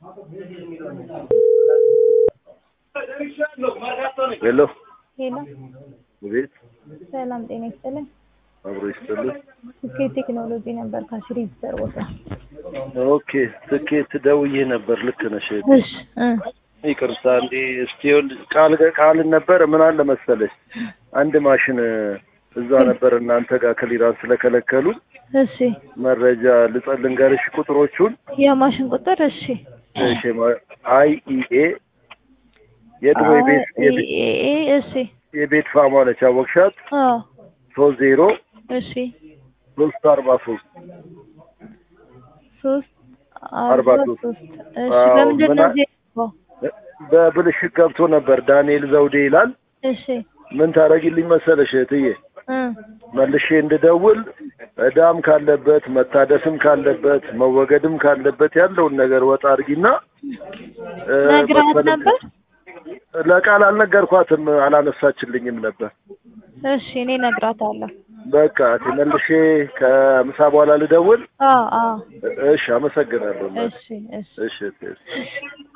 ሄሎ ሄሎ ቤት ሰላም ጤና ይስጥልኝ። አብሮ ይስጥልኝ። ስኬት ቴክኖሎጂ ነበር ካሽሪዝ ተርቦታ። ኦኬ ትኬት ደውዬ ነበር። ልክ ነሽ። እሺ ይቅርታ እንዴ እስቲል ቃል ነበር። ምን አለ መሰለሽ አንድ ማሽን እዛ ነበር እናንተ ጋር ክሊራንስ ስለከለከሉ እሺ መረጃ ልንገርሽ ቁጥሮቹን የማሽን ቁጥር እሺ እሺ አይኢኤ የድሮ ቤት እሺ የቤት ፋማ ነች አወቅሻት? 30 እሺ 343 343 እሺ ለምንድን ነው በብልሽት ገብቶ ነበር። ዳንኤል ዘውዴ ይላል። እሺ ምን ታረጊልኝ መሰለሽ እትዬ መልሼ እንድደውል እዳም ካለበት መታደስም ካለበት መወገድም ካለበት ያለውን ነገር ወጣ አድርጊና ነግራት ነበር። ለቃል አልነገርኳትም፣ አላነሳችልኝም ነበር። እሺ እኔ ነግራታለሁ። በቃ መልሼ ከምሳ በኋላ ልደውል። አዎ እሺ አመሰግናለሁ። እሺ እሺ